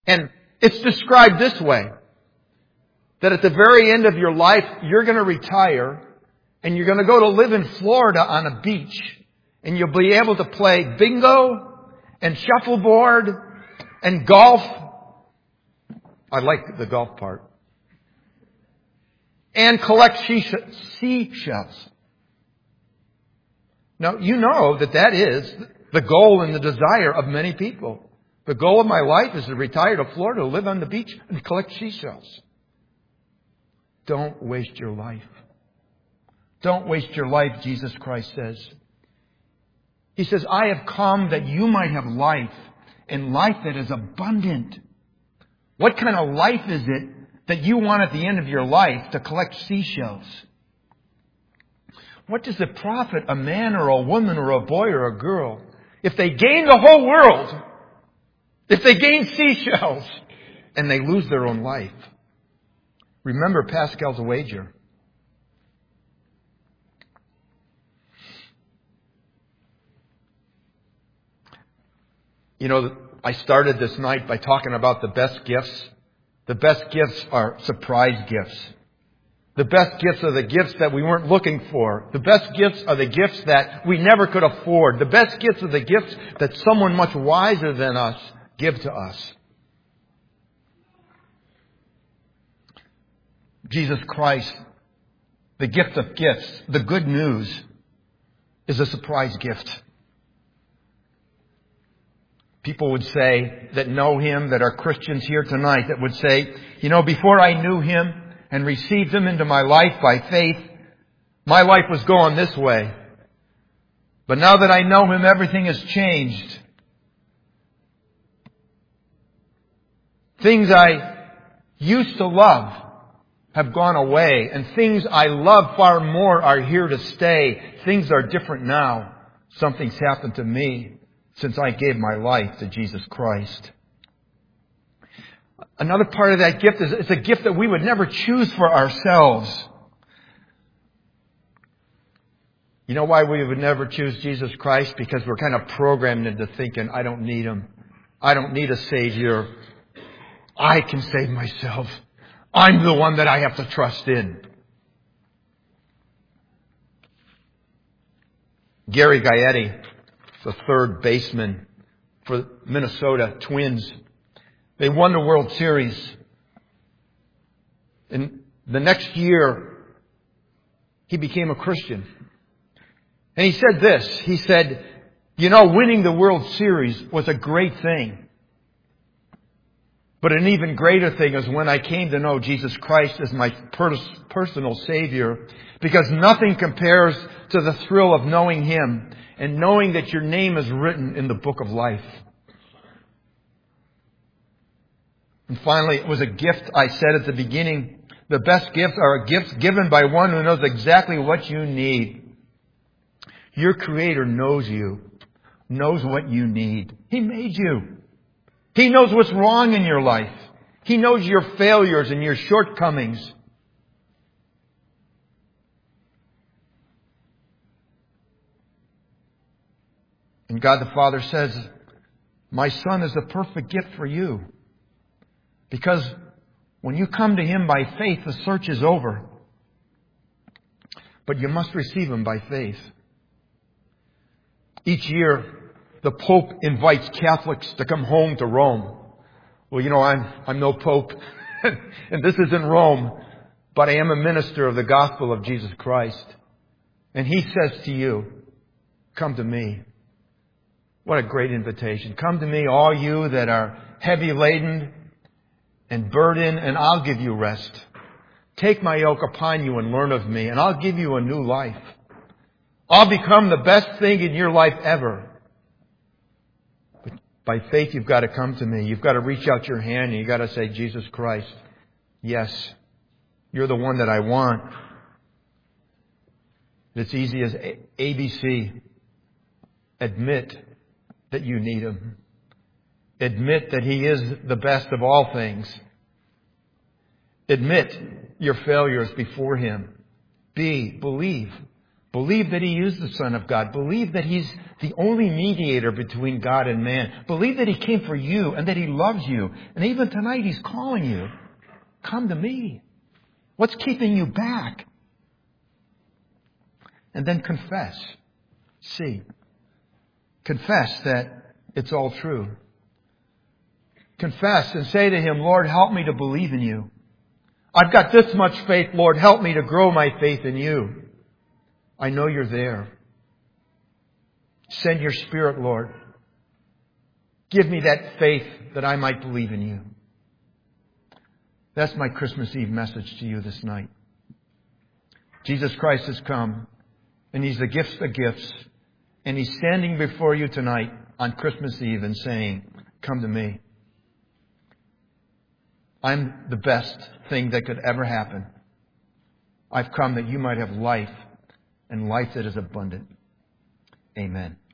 And it's described this way, that at the very end of your life, you're going to retire and you're going to go to live in Florida on a beach, and you'll be able to play bingo and shuffleboard and golf. I like the golf part. And collect seashells. Now, you know that is the goal and the desire of many people. The goal of my life is to retire to Florida, live on the beach, and collect seashells. Don't waste your life. Don't waste your life, Jesus Christ says. He says, I have come that you might have life, and life that is abundant. What kind of life is it that you want at the end of your life to collect seashells? What does it profit a man or a woman or a boy or a girl if they gain the whole world, if they gain seashells, and they lose their own life? Remember Pascal's wager. You know, I started this night by talking about the best gifts. The best gifts are surprise gifts. The best gifts are the gifts that we weren't looking for. The best gifts are the gifts that we never could afford. The best gifts are the gifts that someone much wiser than us give to us. Jesus Christ, the gift of gifts, the good news, is a surprise gift. People would say that know Him, that are Christians here tonight, that would say, you know, before I knew Him and received Him into my life by faith, my life was going this way. But now that I know Him, everything has changed. Things I used to love have gone away, and things I love far more are here to stay. Things are different now. Something's happened to me since I gave my life to Jesus Christ. Another part of that gift is it's a gift that we would never choose for ourselves. You know why we would never choose Jesus Christ? Because we're kind of programmed into thinking, I don't need Him. I don't need a Savior. I can save myself. I'm the one that I have to trust in. Gary Gaetti, the third baseman for Minnesota Twins, they won the World Series. And the next year, he became a Christian. And he said this. He said, you know, winning the World Series was a great thing. But an even greater thing is when I came to know Jesus Christ as my personal Savior. Because nothing compares to the thrill of knowing Him and knowing that your name is written in the book of life. And finally, it was a gift I said at the beginning. The best gifts are gifts given by one who knows exactly what you need. Your Creator knows you, knows what you need. He made you. He knows what's wrong in your life. He knows your failures and your shortcomings. And God the Father says, my Son is the perfect gift for you. Because when you come to Him by faith, the search is over. But you must receive Him by faith. Each year, the Pope invites Catholics to come home to Rome. Well, you know, I'm no Pope, and this is in Rome, but I am a minister of the gospel of Jesus Christ. And He says to you, come to me. What a great invitation. Come to me, all you that are heavy laden and burdened, and I'll give you rest. Take my yoke upon you and learn of me, and I'll give you a new life. I'll become the best thing in your life ever. But by faith, you've got to come to me. You've got to reach out your hand and you've got to say, Jesus Christ, yes, you're the one that I want. It's easy as ABC. Admit that you need Him. Admit that He is the best of all things. Admit your failures before Him. Believe Believe that He is the Son of God. Believe that He's the only mediator between God and man. Believe that He came for you and that He loves you. And even tonight He's calling you. Come to me. What's keeping you back? And then confess. See. Confess that it's all true. Confess and say to Him, Lord, help me to believe in you. I've got this much faith, Lord. Help me to grow my faith in you. I know you're there. Send your Spirit, Lord. Give me that faith that I might believe in you. That's my Christmas Eve message to you this night. Jesus Christ has come, and He's the gifts of gifts, and He's standing before you tonight on Christmas Eve and saying, come to me. I'm the best thing that could ever happen. I've come that you might have life, and life that is abundant. Amen.